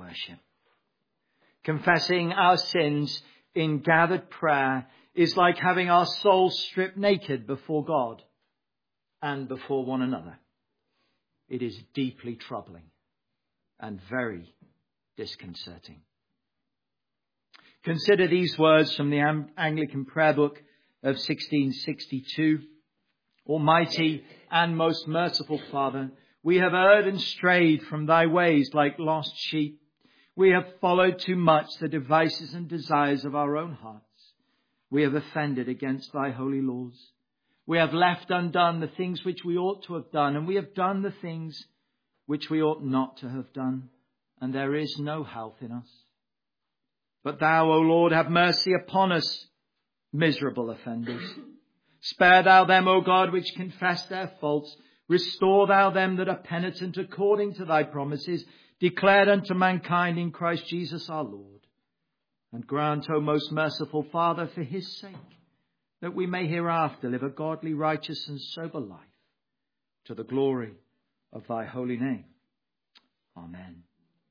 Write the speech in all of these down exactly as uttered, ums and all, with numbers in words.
worship. Confessing our sins in gathered prayer is like having our souls stripped naked before God and before one another. It is deeply troubling and very disconcerting. Consider these words from the Anglican Prayer Book of sixteen sixty-two. Almighty and most merciful Father, we have erred and strayed from thy ways like lost sheep. We have followed too much the devices and desires of our own hearts. We have offended against thy holy laws. We have left undone the things which we ought to have done, and we have done the things which we ought not to have done, and there is no health in us. But thou, O Lord, have mercy upon us, miserable offenders. Spare thou them, O God, which confess their faults. Restore thou them that are penitent according to thy promises, declared unto mankind in Christ Jesus our Lord. And grant, O most merciful Father, for his sake, that we may hereafter live a godly, righteous and sober life, to the glory of thy holy name. Amen.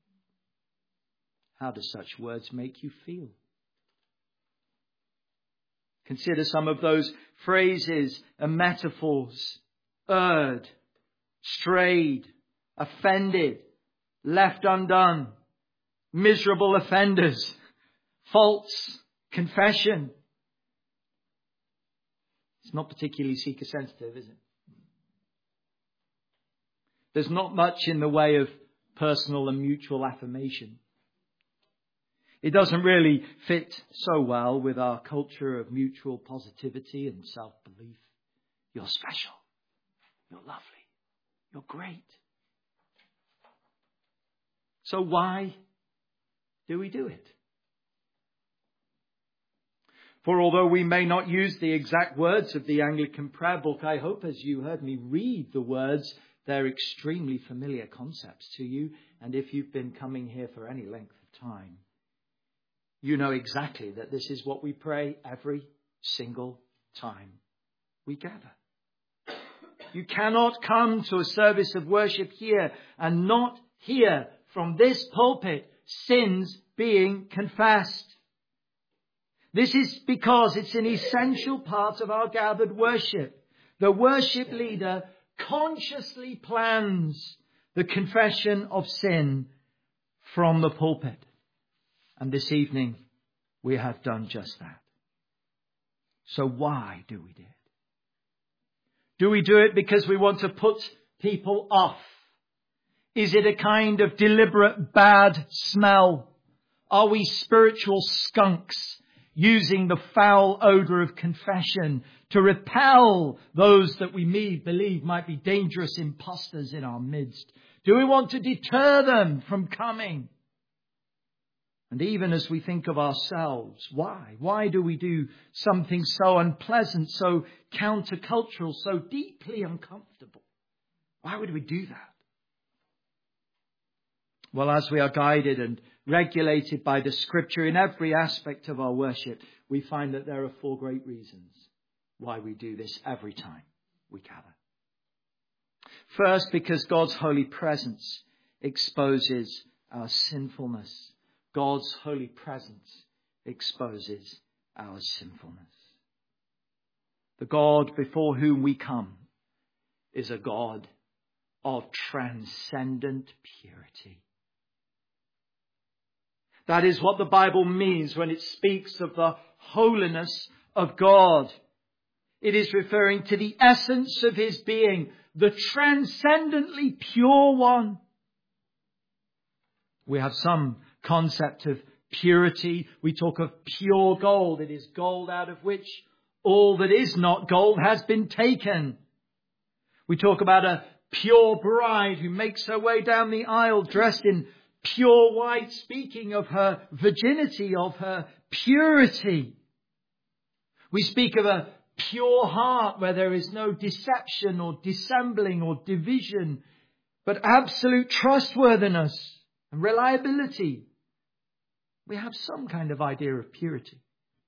How do such words make you feel? Consider some of those phrases and metaphors. Erred, strayed, offended, left undone, miserable offenders, faults, confession. It's not particularly seeker sensitive, is it? There's not much in the way of personal and mutual affirmation. It doesn't really fit so well with our culture of mutual positivity and self-belief. You're special. You're lovely. You're great. So why do we do it? For although we may not use the exact words of the Anglican Prayer Book, I hope as you heard me read the words, they're extremely familiar concepts to you. And if you've been coming here for any length of time, you know exactly that this is what we pray every single time we gather. You cannot come to a service of worship here and not hear from this pulpit sins being confessed. This is because it's an essential part of our gathered worship. The worship leader consciously plans the confession of sin from the pulpit. And this evening, we have done just that. So why do we do it? Do we do it because we want to put people off? Is it a kind of deliberate bad smell? Are we spiritual skunks using the foul odour of confession to repel those that we may believe might be dangerous impostors in our midst? Do we want to deter them from coming? And even as we think of ourselves, why? Why do we do something so unpleasant, so countercultural, so deeply uncomfortable? Why would we do that? Well, as we are guided and regulated by the Scripture in every aspect of our worship, we find that there are four great reasons why we do this every time we gather. First, because God's holy presence exposes our sinfulness. God's holy presence exposes our sinfulness. The God before whom we come is a God of transcendent purity. That is what the Bible means when it speaks of the holiness of God. It is referring to the essence of his being, the transcendently pure one. We have some concept of purity. We talk of pure gold. It is gold out of which all that is not gold has been taken. We talk about a pure bride who makes her way down the aisle dressed in pure white, speaking of her virginity, of her purity. We speak of a pure heart where there is no deception or dissembling or division, but absolute trustworthiness and reliability. We have some kind of idea of purity.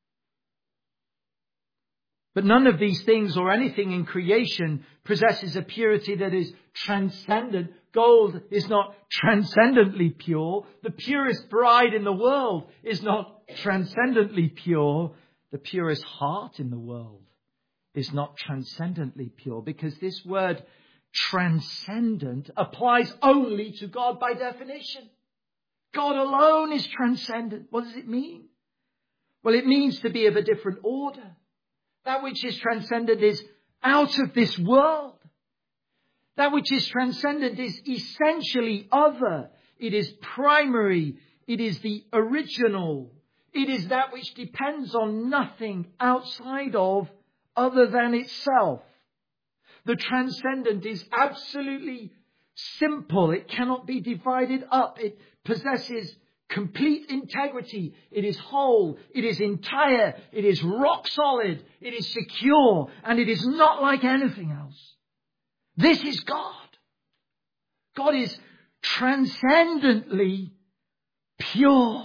But none of these things or anything in creation possesses a purity that is transcendent, gold is not transcendently pure. The purest bride in the world is not transcendently pure. The purest heart in the world is not transcendently pure, because this word transcendent applies only to God by definition. God alone is transcendent. What does it mean? Well, it means to be of a different order. That which is transcendent is out of this world. That which is transcendent is essentially other. It is primary. It is the original. It is that which depends on nothing outside of, other than itself. The transcendent is absolutely simple. It cannot be divided up. It possesses complete integrity. It is whole. It is entire. It is rock solid. It is secure. And it is not like anything else. This is God. God is transcendently pure.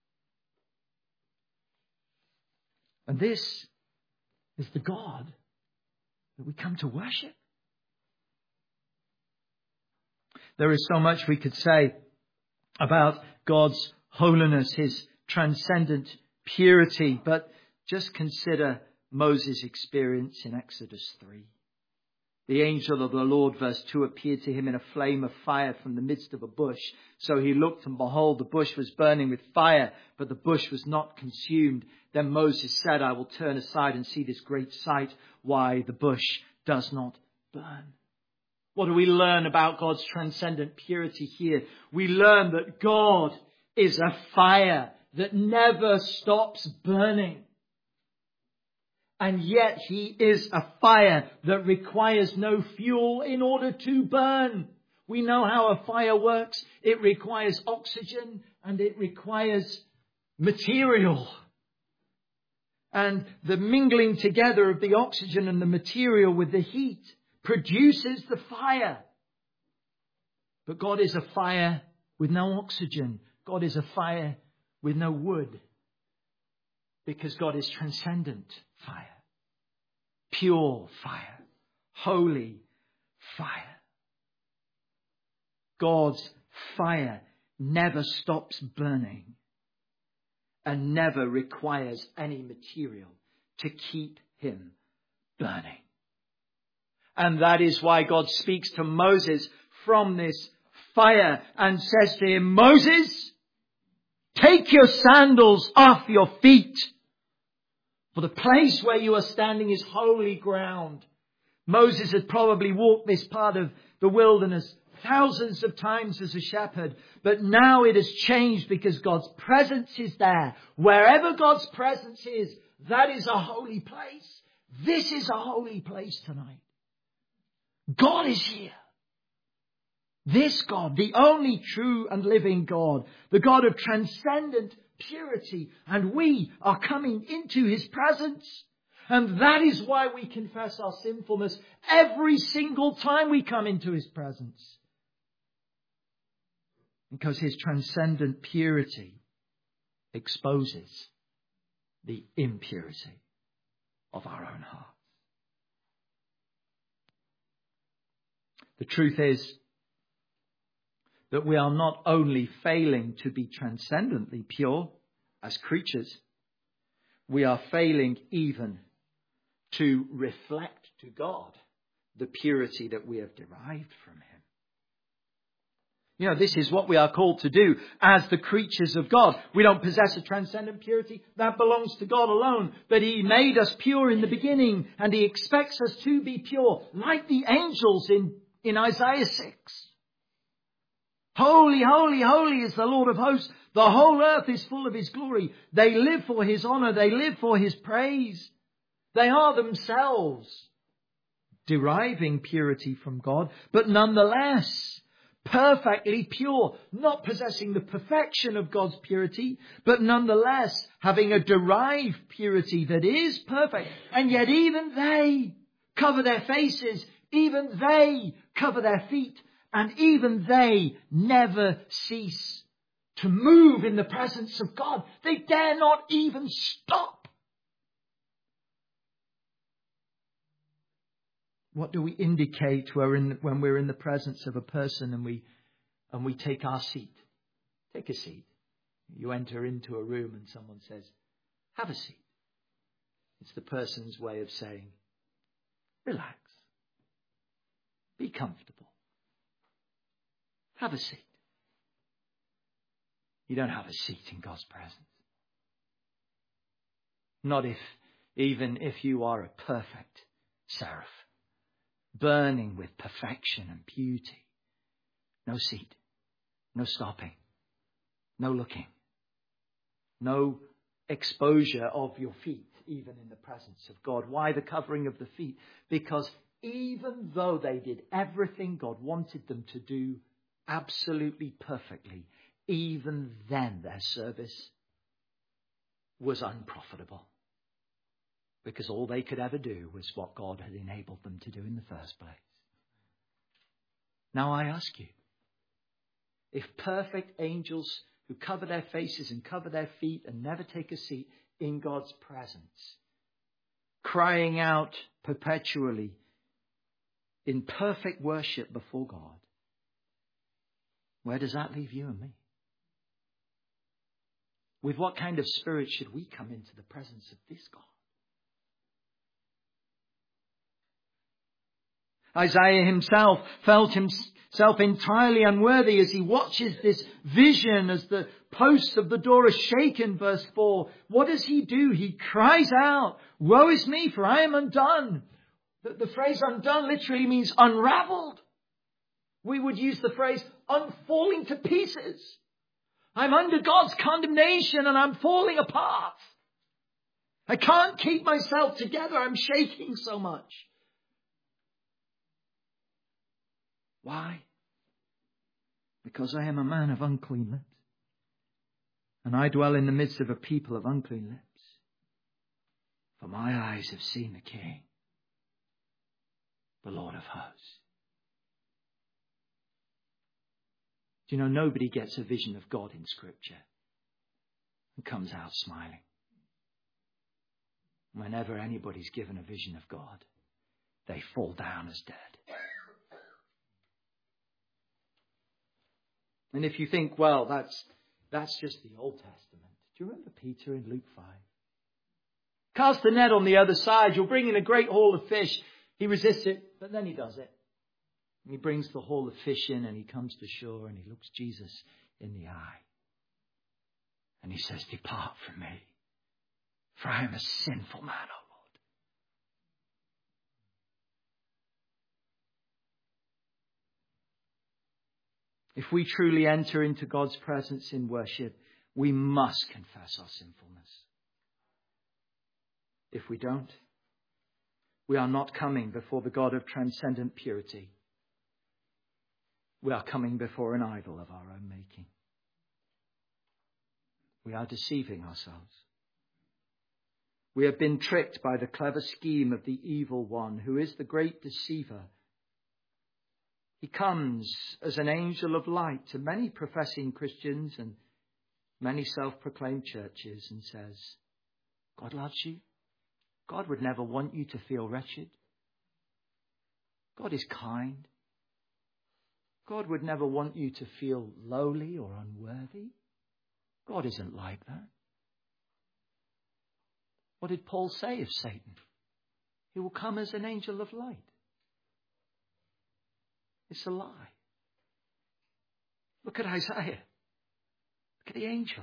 And this is the God that we come to worship. There is so much we could say about God's holiness, His transcendent purity, but just consider Moses' experience in Exodus three. The angel of the Lord, verse two, appeared to him in a flame of fire from the midst of a bush. So he looked, and behold, the bush was burning with fire, but the bush was not consumed. Then Moses said, I will turn aside and see this great sight, why the bush does not burn. What do we learn about God's transcendent purity here? We learn that God is a fire that never stops burning. And yet He is a fire that requires no fuel in order to burn. We know how a fire works. It requires oxygen and it requires material. And the mingling together of the oxygen and the material with the heat produces the fire. But God is a fire with no oxygen. God is a fire with no wood. Because God is transcendent fire. Pure fire. Holy fire. God's fire never stops burning and never requires any material to keep Him burning. And that is why God speaks to Moses from this fire and says to him, Moses, take your sandals off your feet, for the place where you are standing is holy ground. Moses had probably walked this part of the wilderness thousands of times as a shepherd, but now it has changed because God's presence is there. Wherever God's presence is, that is a holy place. This is a holy place tonight. God is here. This God, the only true and living God, the God of transcendent purity, and we are coming into His presence. And that is why we confess our sinfulness every single time we come into His presence. Because His transcendent purity exposes the impurity of our own hearts. The truth is that we are not only failing to be transcendently pure as creatures, we are failing even to reflect to God the purity that we have derived from Him. You know, this is what we are called to do as the creatures of God. We don't possess a transcendent purity. That belongs to God alone. But He made us pure in the beginning, and He expects us to be pure, like the angels in, in Isaiah six. Holy, holy, holy is the Lord of hosts. The whole earth is full of His glory. They live for His honor. They live for His praise. They are themselves deriving purity from God, but nonetheless perfectly pure, not possessing the perfection of God's purity, but nonetheless having a derived purity that is perfect. And yet even they cover their faces, even they cover their feet, and even they never cease to move in the presence of God. They dare not even stop. What do we indicate when we're in, when we're in the presence of a person and we and we take our seat? Take a seat. You enter into a room and someone says, have a seat. It's the person's way of saying, relax. Be comfortable. Have a seat. You don't have a seat in God's presence. Not if, even if you are a perfect seraph, burning with perfection and beauty. No seat. No stopping. No looking. No exposure of your feet, even in the presence of God. Why the covering of the feet? Because even though they did everything God wanted them to do absolutely perfectly, even then their service was unprofitable. Because all they could ever do was what God had enabled them to do in the first place. Now I ask you, if perfect angels who cover their faces and cover their feet and never take a seat in God's presence, crying out perpetually in perfect worship before God, where does that leave you and me? With what kind of spirit should we come into the presence of this God? Isaiah himself felt himself entirely unworthy as he watches this vision as the posts of the door are shaken, verse four. What does he do? He cries out, woe is me, for I am undone. The, the phrase undone literally means unraveled. We would use the phrase unfalling to pieces. I'm under God's condemnation and I'm falling apart. I can't keep myself together. I'm shaking so much. Why? Because I am a man of unclean lips. And I dwell in the midst of a people of unclean lips. For my eyes have seen the King, the Lord of hosts. Do you know, nobody gets a vision of God in Scripture and comes out smiling. Whenever anybody's given a vision of God, they fall down as dead. And if you think, well, that's that's just the Old Testament. Do you remember Peter in Luke five? Cast the net on the other side. You'll bring in a great haul of fish. He resists it, but then he does it. And he brings the haul of fish in and he comes to shore and he looks Jesus in the eye. And he says, depart from me, for I am a sinful man, O Lord. If we truly enter into God's presence in worship, we must confess our sinfulness. If we don't, we are not coming before the God of transcendent purity. We are coming before an idol of our own making. We are deceiving ourselves. We have been tricked by the clever scheme of the evil one, who is the great deceiver. He comes as an angel of light to many professing Christians and many self-proclaimed churches and says, God loves you. God would never want you to feel wretched. God is kind. God would never want you to feel lowly or unworthy. God isn't like that. What did Paul say of Satan? He will come as an angel of light. It's a lie. Look at Isaiah. Look at the angels.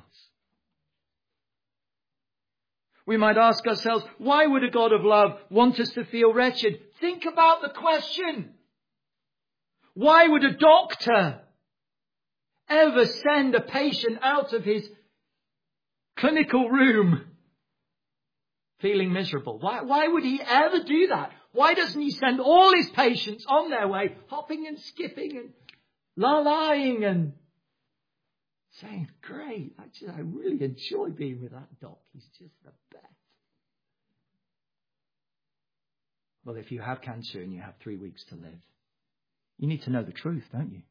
We might ask ourselves, why would a God of love want us to feel wretched? Think about the question. Why would a doctor ever send a patient out of his clinical room feeling miserable? Why, why would he ever do that? Why doesn't he send all his patients on their way, hopping and skipping and la-lying and saying, great, actually, I really enjoy being with that doc. He's just the best. Well, if you have cancer and you have three weeks to live, you need to know the truth, don't you?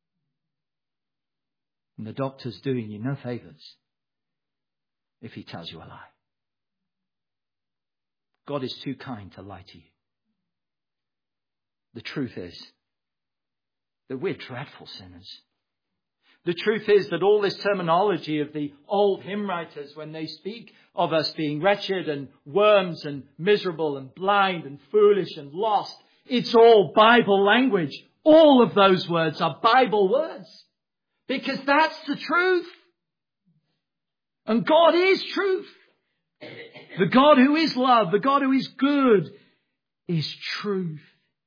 And the doctor's doing you no favours if he tells you a lie. God is too kind to lie to you. The truth is that we're dreadful sinners. The truth is that all this terminology of the old hymn writers, when they speak of us being wretched and worms and miserable and blind and foolish and lost, it's all Bible language. All of those words are Bible words. Because that's the truth. And God is truth. The God who is love, the God who is good, is truth.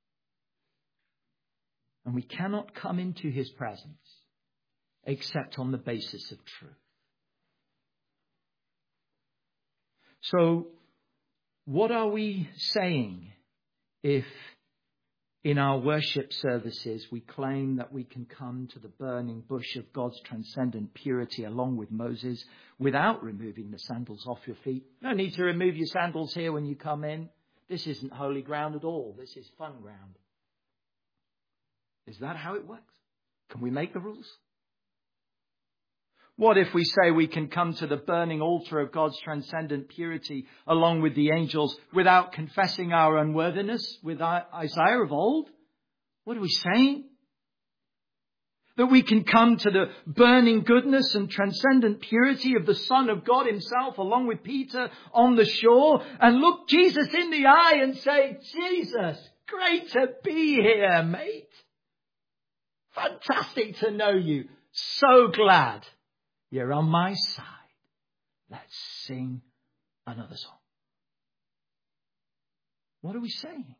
And we cannot come into his presence except on the basis of truth. So, what are we saying if in our worship services we claim that we can come to the burning bush of God's transcendent purity along with Moses without removing the sandals off your feet? No need to remove your sandals here when you come in. This isn't holy ground at all. This is fun ground. Is that how it works? Can we make the rules? What if we say we can come to the burning altar of God's transcendent purity along with the angels without confessing our unworthiness with Isaiah of old? What are we saying? That we can come to the burning goodness and transcendent purity of the Son of God himself along with Peter on the shore and look Jesus in the eye and say, Jesus, great to be here, mate. Fantastic to know you. So glad you're on my side. Let's sing another song. What are we saying?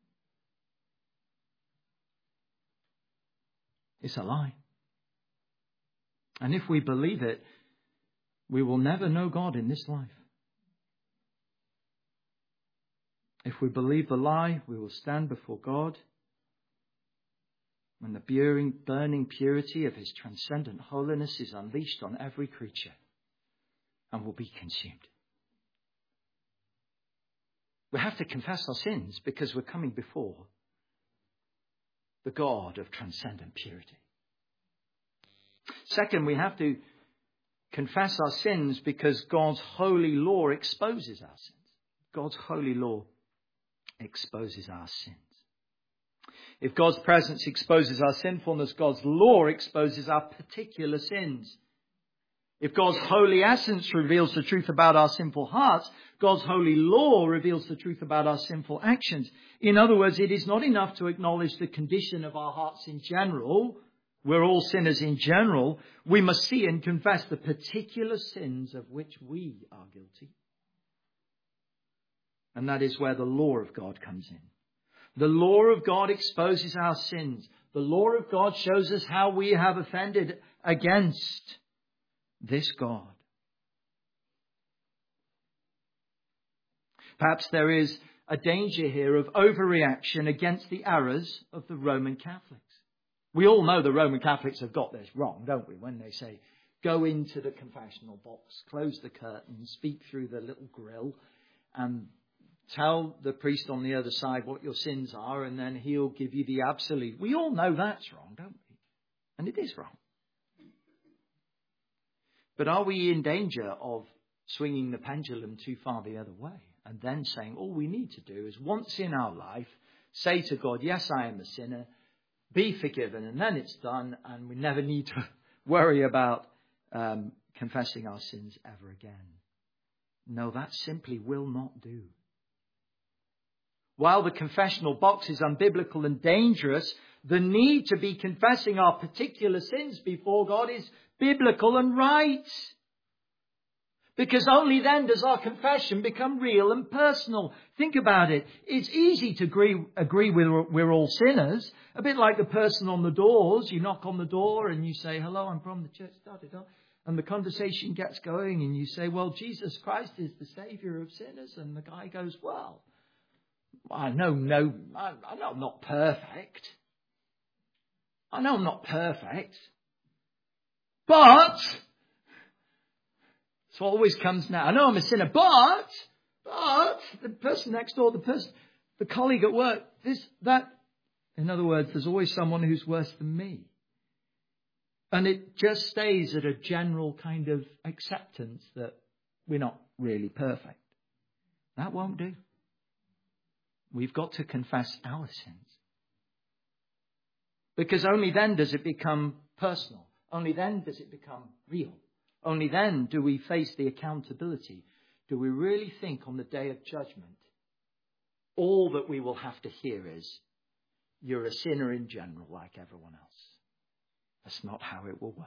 It's a lie. And if we believe it, we will never know God in this life. If we believe the lie, we will stand before God when the burning, burning purity of his transcendent holiness is unleashed on every creature and will be consumed. We have to confess our sins because we're coming before the God of transcendent purity. Second, we have to confess our sins because God's holy law exposes our sins. God's holy law exposes our sins. If God's presence exposes our sinfulness, God's law exposes our particular sins. If God's holy essence reveals the truth about our sinful hearts, God's holy law reveals the truth about our sinful actions. In other words, it is not enough to acknowledge the condition of our hearts in general. We're all sinners in general. We must see and confess the particular sins of which we are guilty. And that is where the law of God comes in. The law of God exposes our sins. The law of God shows us how we have offended against this God. Perhaps there is a danger here of overreaction against the errors of the Roman Catholics. We all know the Roman Catholics have got this wrong, don't we? When they say, go into the confessional box, close the curtain, speak through the little grill, and tell the priest on the other side what your sins are, and then he'll give you the absolute. We all know that's wrong, don't we? And it is wrong. But are we in danger of swinging the pendulum too far the other way and then saying all we need to do is once in our life say to God, yes, I am a sinner, be forgiven, and then it's done, and we never need to worry about um, confessing our sins ever again? No, that simply will not do. While the confessional box is unbiblical and dangerous, the need to be confessing our particular sins before God is biblical and right. Because only then does our confession become real and personal. Think about it. It's easy to agree, agree with we're all sinners. A bit like the person on the doors. You knock on the door and you say, hello, I'm from the church. Da, da, da. And the conversation gets going and you say, well, Jesus Christ is the Savior of sinners. And the guy goes, well, I know, no, I, I know I'm not perfect. I know I'm not perfect. But, so it always comes now. I know I'm a sinner, but, but, the person next door, the person, the colleague at work, this, that. In other words, there's always someone who's worse than me. And it just stays at a general kind of acceptance that we're not really perfect. That won't do. We've got to confess our sins. Because only then does it become personal. Only then does it become real. Only then do we face the accountability. Do we really think on the day of judgment, all that we will have to hear is, you're a sinner in general like everyone else. That's not how it will work.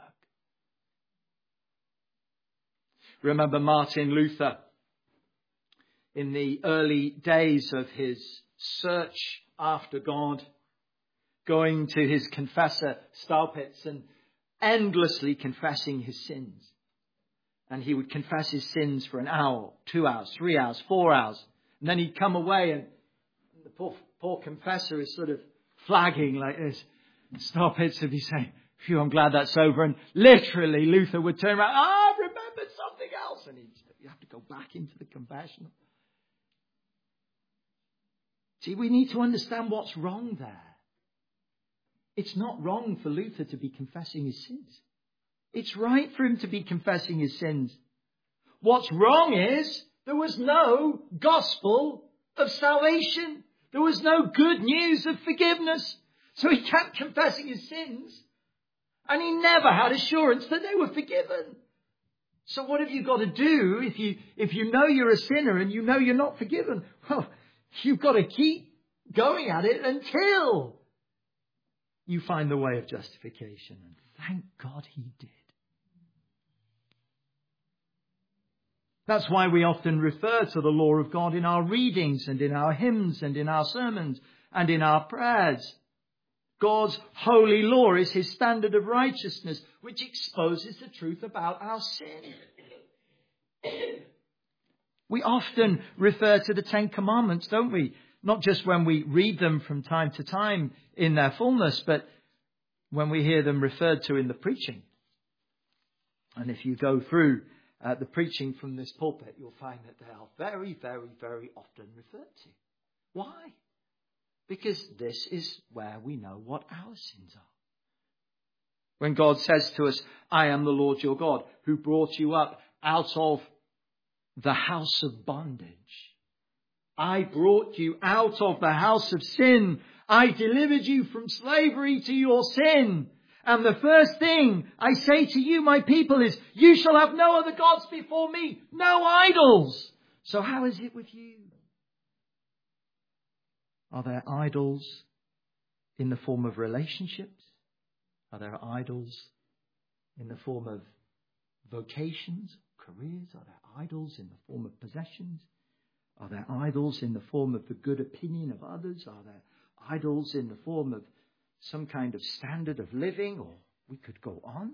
Remember Martin Luther, in the early days of his search after God, going to his confessor Staupitz and endlessly confessing his sins. And he would confess his sins for an hour, two hours, three hours, four hours. And then he'd come away and the poor, poor confessor is sort of flagging like this. Staupitz would be saying, phew, I'm glad that's over. And literally Luther would turn around, ah, I've remembered something else. And he'd say, you have to go back into the confessional. See, we need to understand what's wrong there. It's not wrong for Luther to be confessing his sins. It's right for him to be confessing his sins. What's wrong is there was no gospel of salvation. There was no good news of forgiveness. So he kept confessing his sins. And he never had assurance that they were forgiven. So what have you got to do if you, if you know you're a sinner and you know you're not forgiven? Well, you've got to keep going at it until you find the way of justification. And thank God he did. That's why we often refer to the law of God in our readings and in our hymns and in our sermons and in our prayers. God's holy law is his standard of righteousness, which exposes the truth about our sin. We often refer to the Ten Commandments, don't we? Not just when we read them from time to time in their fullness, but when we hear them referred to in the preaching. And if you go through uh, the preaching from this pulpit, you'll find that they are very, very, very often referred to. Why? Because this is where we know what our sins are. When God says to us, I am the Lord your God, who brought you up out of the house of bondage. I brought you out of the house of sin. I delivered you from slavery to your sin. And the first thing I say to you, my people, is you shall have no other gods before me, no idols. So how is it with you? Are there idols in the form of relationships? Are there idols in the form of vocations, careers? Are there idols in the form of possessions? Are there idols in the form of the good opinion of others? Are there idols in the form of some kind of standard of living? Or we could go on.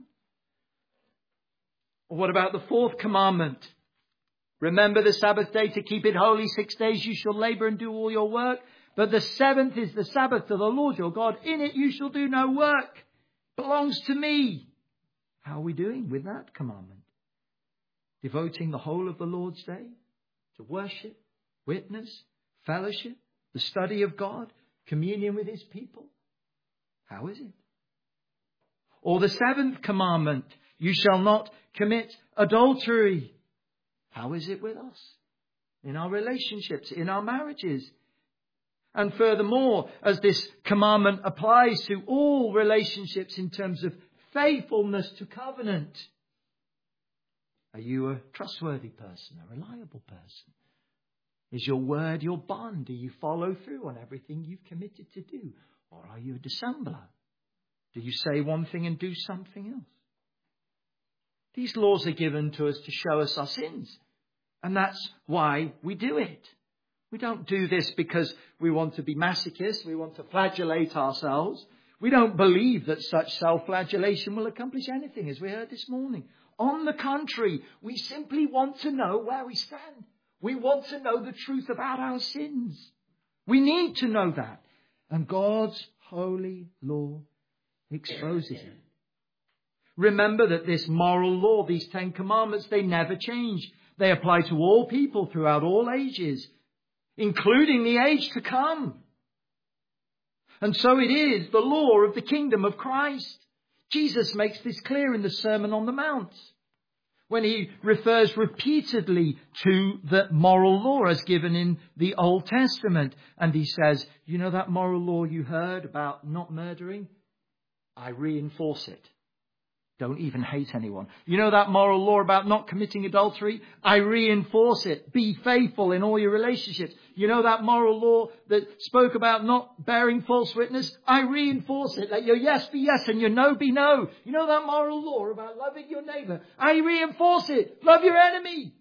Or what about the fourth commandment? Remember the Sabbath day to keep it holy. Six days you shall labor and do all your work. But the seventh is the Sabbath of the Lord your God. In it you shall do no work. It belongs to me. How are we doing with that commandment? Devoting the whole of the Lord's day to worship, witness, fellowship, the study of God, communion with his people. How is it? Or the seventh commandment, you shall not commit adultery. How is it with us? In our relationships, in our marriages. And furthermore, as this commandment applies to all relationships in terms of faithfulness to covenant. Are you a trustworthy person, a reliable person? Is your word your bond? Do you follow through on everything you've committed to do? Or are you a dissembler? Do you say one thing and do something else? These laws are given to us to show us our sins. And that's why we do it. We don't do this because we want to be masochists. We want to flagellate ourselves. We don't believe that such self-flagellation will accomplish anything, as we heard this morning. On the contrary, we simply want to know where we stand. We want to know the truth about our sins. We need to know that. And God's holy law exposes it. Remember that this moral law, these Ten Commandments, they never change. They apply to all people throughout all ages, including the age to come. And so it is the law of the kingdom of Christ. Jesus makes this clear in the Sermon on the Mount, when he refers repeatedly to the moral law as given in the Old Testament. And he says, you know that moral law you heard about not murdering? I reinforce it. Don't even hate anyone. You know that moral law about not committing adultery? I reinforce it. Be faithful in all your relationships. You know that moral law that spoke about not bearing false witness? I reinforce it. Let your yes be yes and your no be no. You know that moral law about loving your neighbor? I reinforce it. Love your enemy.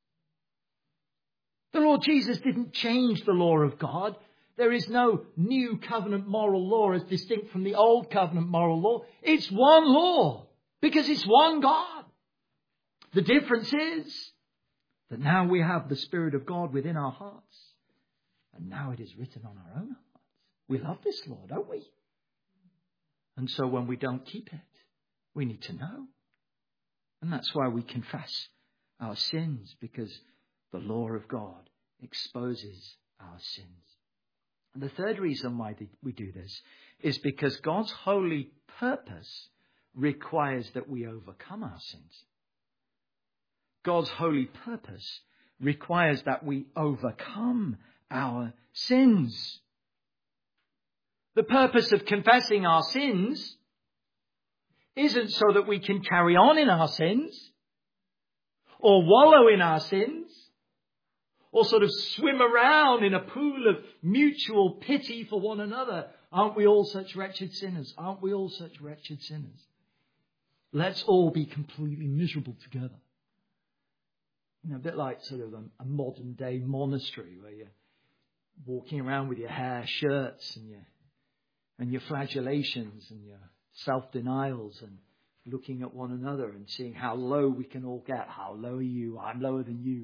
The Lord Jesus didn't change the law of God. There is no new covenant moral law as distinct from the old covenant moral law. It's one law. Because it's one God. The difference is that now we have the Spirit of God within our hearts. And now it is written on our own hearts. We love this law, don't we? And so when we don't keep it, we need to know. And that's why we confess our sins, because the law of God exposes our sins. And the third reason why we do this is because God's holy purpose requires that we overcome our sins. God's holy purpose requires that we overcome our sins. The purpose of confessing our sins isn't so that we can carry on in our sins or wallow in our sins or sort of swim around in a pool of mutual pity for one another. Aren't we all such wretched sinners? Aren't we all such wretched sinners? Let's all be completely miserable together. You know, a bit like sort of a, a modern day monastery where you're walking around with your hair shirts and your, and your flagellations and your self-denials and looking at one another and seeing how low we can all get. How low are you? I'm lower than you.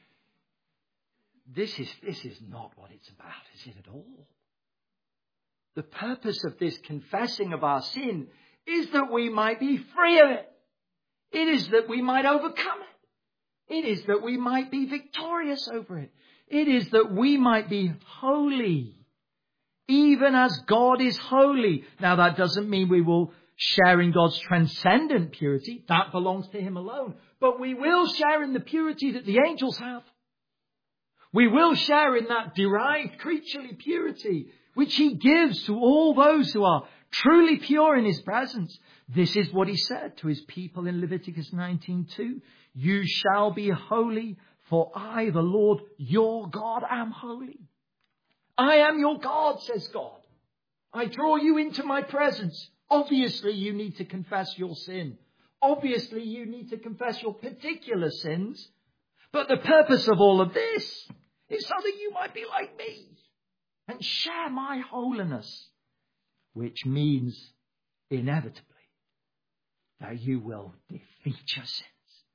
This is, this is not what it's about, is it at all? The purpose of this confessing of our sin is that we might be free of it. It is that we might overcome it. It is that we might be victorious over it. It is that we might be holy, even as God is holy. Now, that doesn't mean we will share in God's transcendent purity. That belongs to Him alone. But we will share in the purity that the angels have. We will share in that derived creaturely purity which He gives to all those who are truly pure in His presence. This is what He said to His people in Leviticus nineteen two. You shall be holy, for I, the Lord, your God, am holy. I am your God, says God. I draw you into my presence. Obviously, you need to confess your sin. Obviously, you need to confess your particular sins. But the purpose of all of this is so that you might be like me and share my holiness, which means inevitably that you will defeat your sins.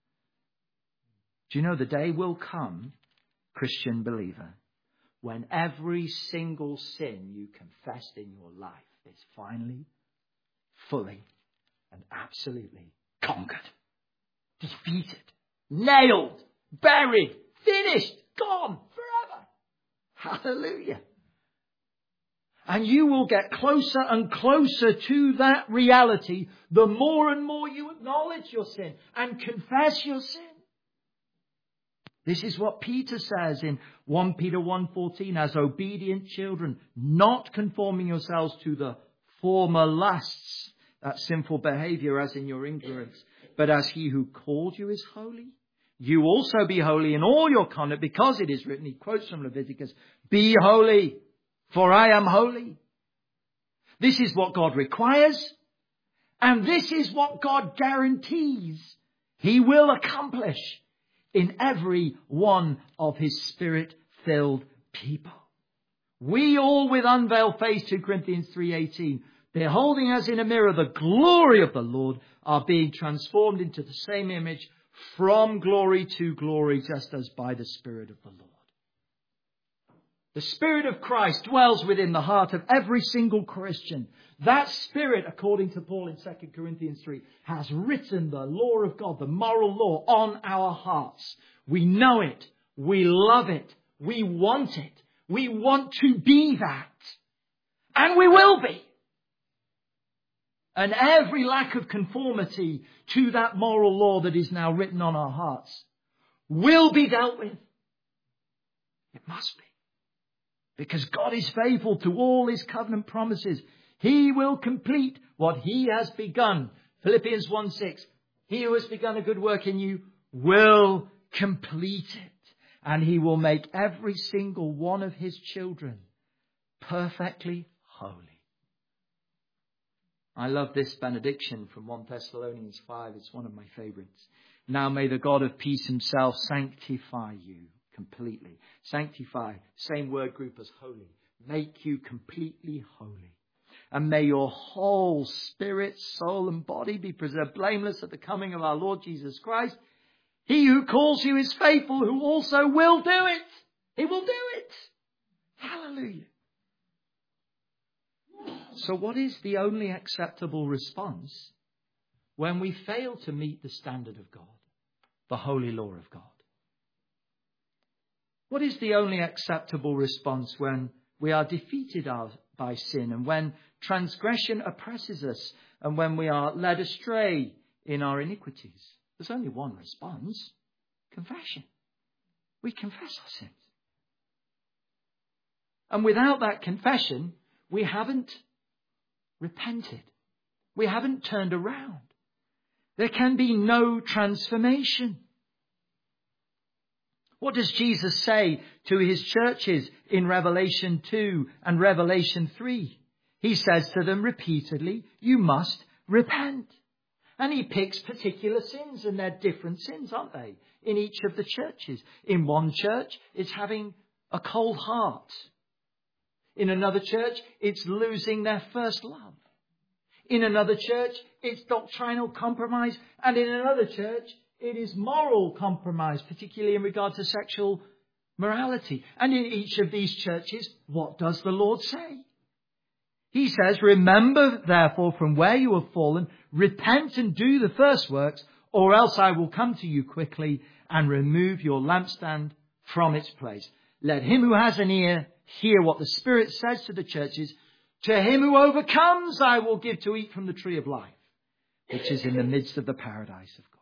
Do you know the day will come, Christian believer, when every single sin you confessed in your life is finally, fully, and absolutely conquered, defeated, nailed, buried, finished, gone, forever. Hallelujah. And you will get closer and closer to that reality the more and more you acknowledge your sin and confess your sin. This is what Peter says in First Peter one fourteen, as obedient children, not conforming yourselves to the former lusts, that sinful behavior as in your ignorance, but as He who called you is holy, you also be holy in all your conduct, because it is written, he quotes from Leviticus, be holy, for I am holy. This is what God requires, and this is what God guarantees He will accomplish in every one of His Spirit-filled people. We all with unveiled face, Second Corinthians three eighteen, beholding as in a mirror the glory of the Lord, are being transformed into the same image from glory to glory, just as by the Spirit of the Lord. The Spirit of Christ dwells within the heart of every single Christian. That Spirit, according to Paul in Second Corinthians three, has written the law of God, the moral law, on our hearts. We know it. We love it. We want it. We want to be that. And we will be. And every lack of conformity to that moral law that is now written on our hearts will be dealt with. It must be. Because God is faithful to all His covenant promises. He will complete what he has begun. Philippians one six. He who has begun a good work in you will complete it. And he will make every single one of his children perfectly holy. I love this benediction from First Thessalonians five. It's one of my favorites. Now may the God of peace himself sanctify you completely. Sanctify, same word group as holy. Make you completely holy. And may your whole spirit, soul and body be preserved blameless at the coming of our Lord Jesus Christ. He who calls you is faithful, who also will do it. He will do it. Hallelujah. So what is the only acceptable response when we fail to meet the standard of God, the holy law of God? What is the only acceptable response when we are defeated by sin and when transgression oppresses us and when we are led astray in our iniquities? There's only one response: confession. We confess our sins. And without that confession, we haven't repented. We haven't turned around. There can be no transformation. What does Jesus say to his churches in Revelation two and Revelation three? He says to them repeatedly, you must repent. And he picks particular sins, and they're different sins, aren't they, in each of the churches. In one church, it's having a cold heart. In another church, it's losing their first love. In another church, it's doctrinal compromise. And in another church, it is moral compromise, particularly in regard to sexual morality. And in each of these churches, what does the Lord say? He says, remember, therefore, from where you have fallen, repent and do the first works, or else I will come to you quickly and remove your lampstand from its place. Let him who has an ear hear what the Spirit says to the churches. To him who overcomes, I will give to eat from the tree of life, which is in the midst of the paradise of God.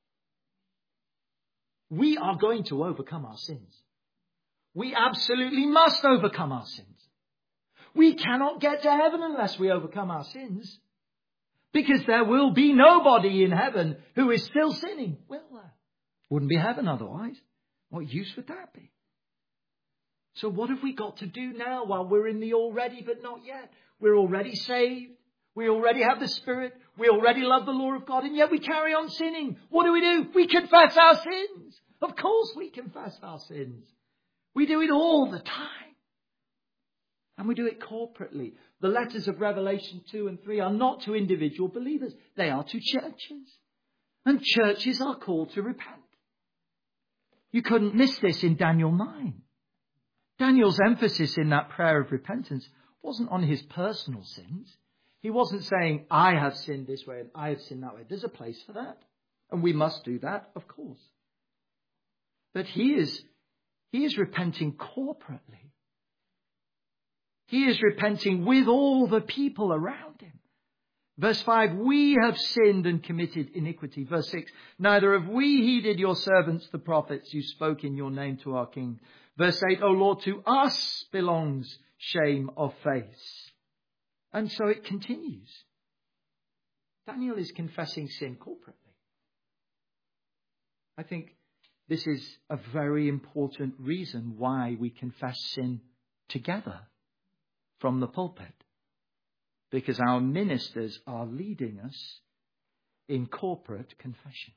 We are going to overcome our sins. We absolutely must overcome our sins. We cannot get to heaven unless we overcome our sins. Because there will be nobody in heaven who is still sinning, will there? Wouldn't be heaven otherwise. What use would that be? So what have we got to do now while we're in the already but not yet? We're already saved. We already have the Spirit. We already love the law of God. And yet we carry on sinning. What do we do? We confess our sins. Of course we confess our sins. We do it all the time. And we do it corporately. The letters of Revelation two and three are not to individual believers. They are to churches. And churches are called to repent. You couldn't miss this in Daniel nine. Daniel's emphasis in that prayer of repentance wasn't on his personal sins. He wasn't saying, I have sinned this way and I have sinned that way. There's a place for that. And we must do that, of course. But he is, he is repenting corporately. He is repenting with all the people around him. Verse five, we have sinned and committed iniquity. Verse six, neither have we heeded your servants, the prophets, who spoke in your name to our king. Verse eight, O Lord, to us belongs shame of face. And so it continues. Daniel is confessing sin corporately. I think this is a very important reason why we confess sin together from the pulpit. Because our ministers are leading us in corporate confession.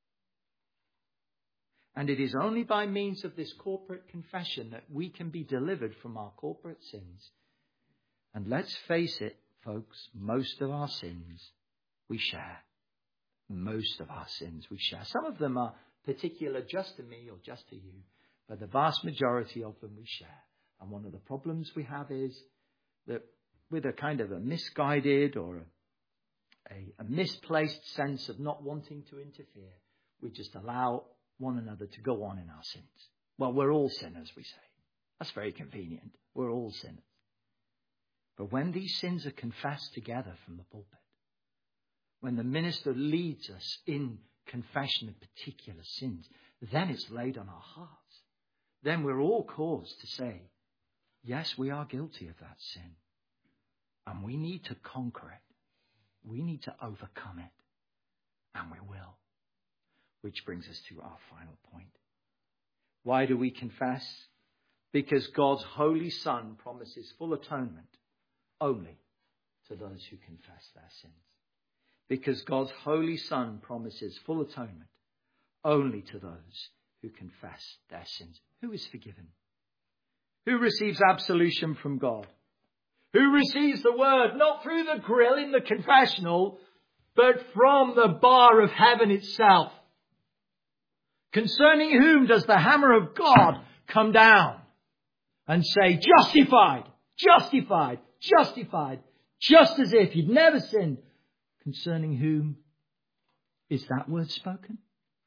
And it is only by means of this corporate confession that we can be delivered from our corporate sins. And let's face it, folks, most of our sins we share. Most of our sins we share. Some of them are particular just to me or just to you. But the vast majority of them we share. And one of the problems we have is that with a kind of a misguided or a, a, a misplaced sense of not wanting to interfere, we just allow one another to go on in our sins. Well, we're all sinners, we say. That's very convenient. We're all sinners. But when these sins are confessed together from the pulpit, when the minister leads us in confession of particular sins, then it's laid on our hearts. Then we're all caused to say, yes, we are guilty of that sin. And we need to conquer it. We need to overcome it. And we will. Which brings us to our final point. Why do we confess? Because God's Holy Son promises full atonement only to those who confess their sins. Because God's Holy Son promises full atonement only to those who confess their sins. Who is forgiven? Who receives absolution from God? Who receives the word not through the grill in the confessional, but from the bar of heaven itself? Concerning whom does the hammer of God come down and say, justified, justified, justified, just as if you'd never sinned? Concerning whom is that word spoken?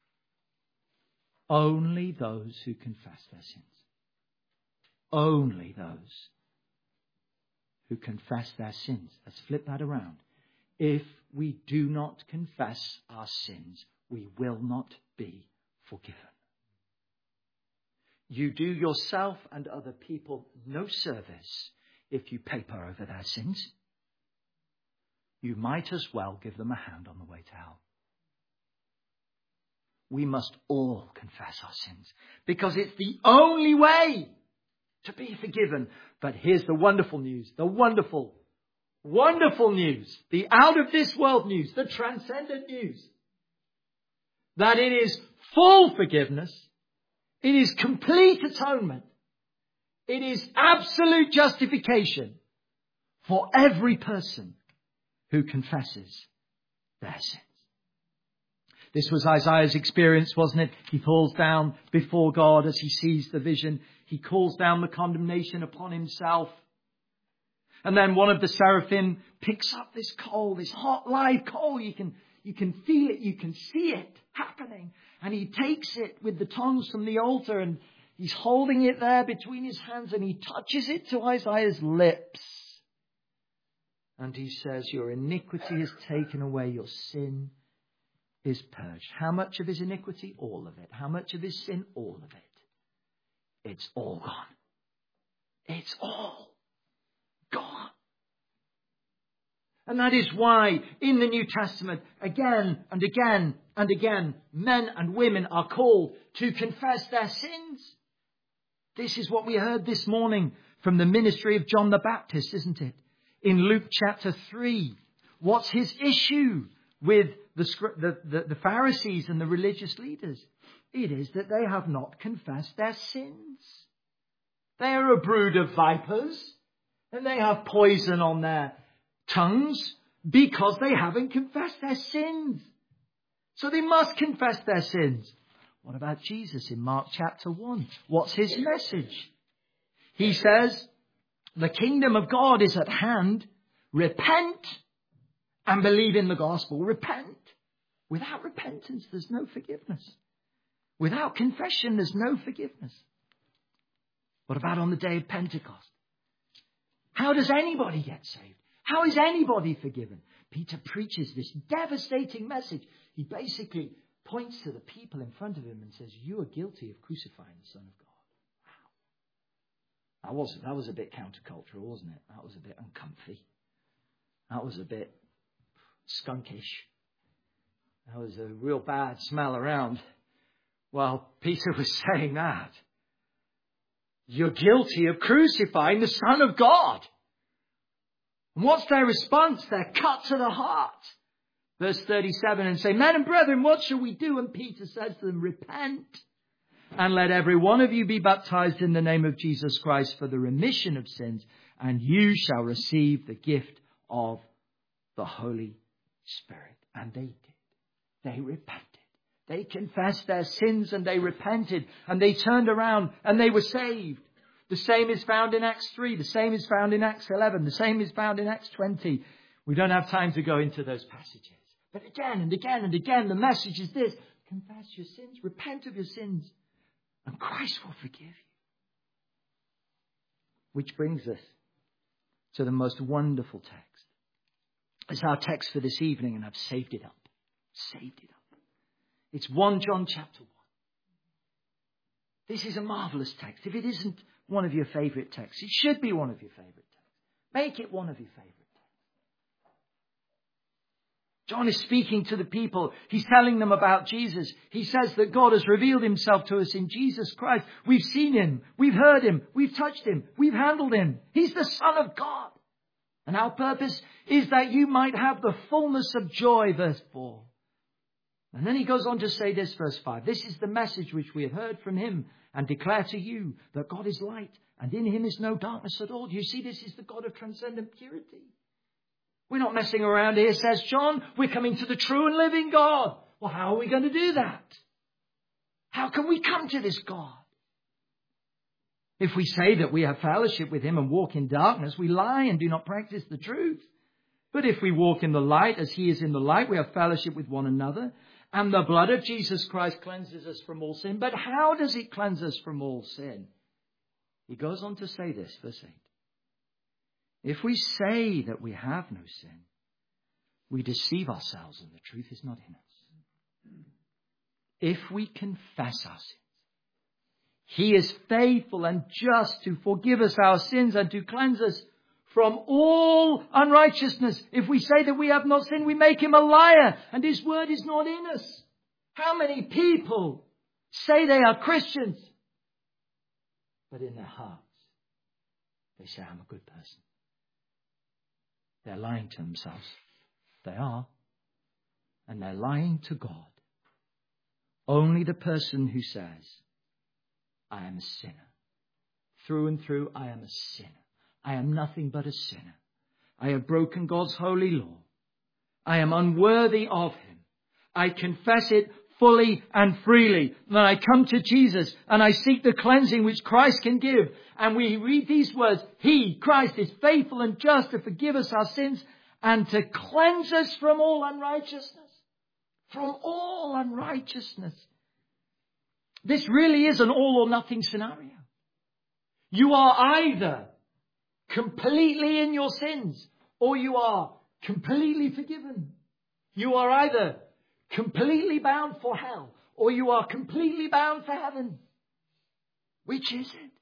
Only those who confess their sins. Only those who confess their sins. Let's flip that around. If we do not confess our sins, we will not be forgiven. You do yourself and other people no service if you paper over their sins. You might as well give them a hand on the way to hell. We must all confess our sins because it's the only way to be forgiven. But here's the wonderful news, the wonderful, wonderful news, the out of this world news, the transcendent news, that it is full forgiveness, it is complete atonement, it is absolute justification for every person who confesses their sins. This was Isaiah's experience, wasn't it? He falls down before God as he sees the vision. He calls down the condemnation upon himself. And then one of the seraphim picks up this coal, this hot live coal. You can, you can feel it. You can see it happening. And he takes it with the tongs from the altar and he's holding it there between his hands and he touches it to Isaiah's lips. And he says, your iniquity is taken away, your sin is purged. How much of his iniquity? All of it. How much of his sin? All of it. It's all gone. It's all gone. And that is why in the New Testament, again and again and again, men and women are called to confess their sins. This is what we heard this morning from the ministry of John the Baptist, isn't it? In Luke chapter three. What's his issue with the, the, the, the Pharisees and the religious leaders? It is that they have not confessed their sins. They are a brood of vipers and they have poison on their tongues because they haven't confessed their sins. So they must confess their sins. What about Jesus in Mark chapter one? What's his message? He says, the kingdom of God is at hand. Repent and believe in the gospel. Repent. Without repentance, there's no forgiveness. Without confession, there's no forgiveness. What about on the day of Pentecost? How does anybody get saved? How is anybody forgiven? Peter preaches this devastating message. He basically points to the people in front of him and says, you are guilty of crucifying the Son of God. Wow. That was, that was a bit countercultural, wasn't it? That was a bit uncomfy. That was a bit skunkish. That was a real bad smell around. Well, Peter was saying that. You're guilty of crucifying the Son of God. And what's their response? They're cut to the heart. Verse thirty-seven, and say, men and brethren, what shall we do? And Peter says to them, repent and let every one of you be baptized in the name of Jesus Christ for the remission of sins, and you shall receive the gift of the Holy Spirit. And they did. They repented. They confessed their sins and they repented and they turned around and they were saved. The same is found in Acts three. The same is found in Acts eleven. The same is found in Acts twenty. We don't have time to go into those passages. But again and again and again, the message is this. Confess your sins. Repent of your sins. And Christ will forgive you. Which brings us to the most wonderful text. It's our text for this evening, and I've saved it up. Saved it up. It's First John chapter one. This is a marvelous text. If it isn't one of your favourite texts, it should be one of your favourite texts. Make it one of your favourite texts. John is speaking to the people. He's telling them about Jesus. He says that God has revealed himself to us in Jesus Christ. We've seen him. We've heard him. We've touched him. We've handled him. He's the Son of God. And our purpose is that you might have the fullness of joy, verse four. And then he goes on to say this, verse five. This is the message which we have heard from him and declare to you that God is light and in him is no darkness at all. You see, this is the God of transcendent purity. We're not messing around here, says John. We're coming to the true and living God. Well, how are we going to do that? How can we come to this God? If we say that we have fellowship with him and walk in darkness, we lie and do not practice the truth. But if we walk in the light as he is in the light, we have fellowship with one another. And the blood of Jesus Christ cleanses us from all sin. But how does it cleanse us from all sin? He goes on to say this, verse eight. If we say that we have no sin, we deceive ourselves and the truth is not in us. If we confess our sins, he is faithful and just to forgive us our sins and to cleanse us from all unrighteousness. If we say that we have not sinned, we make him a liar and his word is not in us. How many people say they are Christians, but in their hearts they say, I'm a good person? They're lying to themselves. They are. And they're lying to God. Only the person who says, I am a sinner. Through and through, I am a sinner. I am nothing but a sinner. I have broken God's holy law. I am unworthy of him. I confess it fully and freely. Then I come to Jesus and I seek the cleansing which Christ can give. And we read these words, he, Christ, is faithful and just to forgive us our sins and to cleanse us from all unrighteousness. From all unrighteousness. This really is an all or nothing scenario. You are either completely in your sins or you are completely forgiven. You are either completely bound for hell or you are completely bound for heaven. Which is it?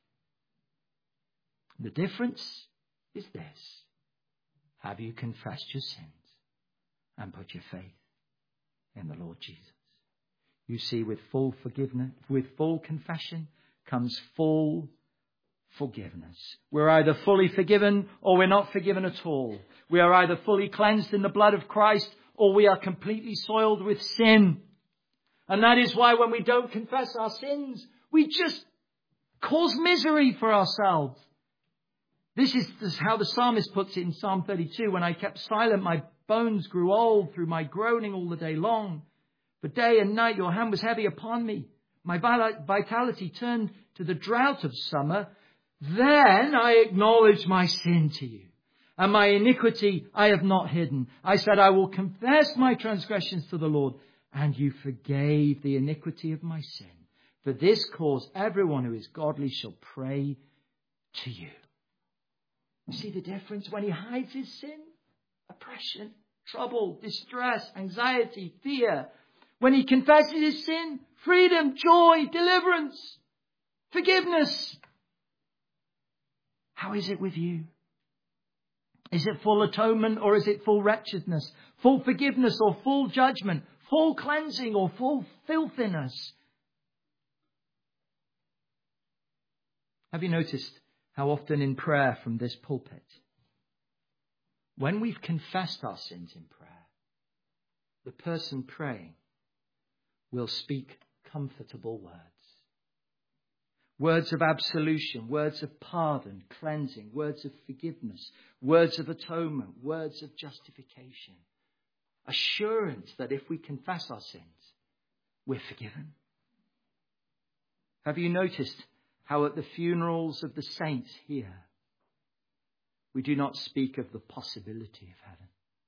The difference is this. Have you confessed your sins and put your faith in the Lord Jesus? You see, with full forgiveness, with full confession comes full forgiveness. We're either fully forgiven or we're not forgiven at all. We are either fully cleansed in the blood of Christ or we are completely soiled with sin. And that is why when we don't confess our sins, we just cause misery for ourselves. This is, this is how the psalmist puts it in Psalm thirty-two. When I kept silent, my bones grew old through my groaning all the day long. But day and night your hand was heavy upon me. My vitality turned to the drought of summer. Then I acknowledged my sin to you, and my iniquity I have not hidden. I said, I will confess my transgressions to the Lord, and you forgave the iniquity of my sin. For this cause everyone who is godly shall pray to you. You see the difference when he hides his sin? Oppression, trouble, distress, anxiety, fear. When he confesses his sin, freedom, joy, deliverance, forgiveness. How is it with you? Is it full atonement or is it full wretchedness? Full forgiveness or full judgment? Full cleansing or full filthiness? Have you noticed how often in prayer from this pulpit, when we've confessed our sins in prayer, the person praying will speak comfortable words. Words of absolution, words of pardon, cleansing, words of forgiveness, words of atonement, words of justification. Assurance that if we confess our sins, we're forgiven. Have you noticed how at the funerals of the saints here, we do not speak of the possibility of heaven.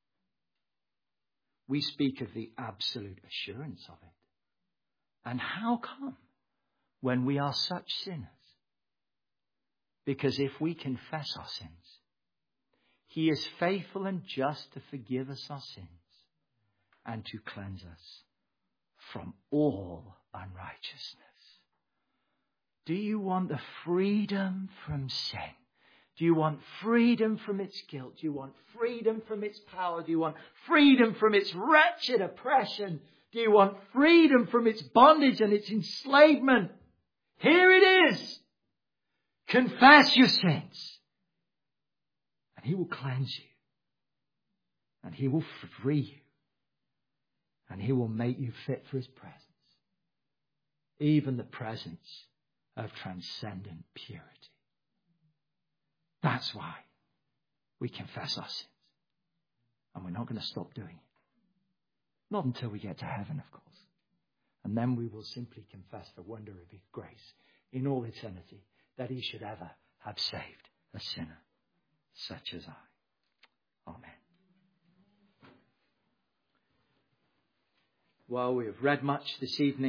We speak of the absolute assurance of it. And how come? When we are such sinners. Because if we confess our sins, he is faithful and just to forgive us our sins and to cleanse us from all unrighteousness. Do you want the freedom from sin Do you want freedom from its guilt? Do you want freedom from its power? Do you want freedom from its wretched oppression? Do you want freedom from its bondage and its enslavement? Here it is. Confess your sins. And He will cleanse you. And He will free you. And He will make you fit for His presence. Even the presence of transcendent purity. That's why we confess our sins. And we're not going to stop doing it. Not until we get to heaven, of course. And then we will simply confess the wonder of His grace in all eternity that He should ever have saved a sinner such as I. Amen. Well, we have read much this evening.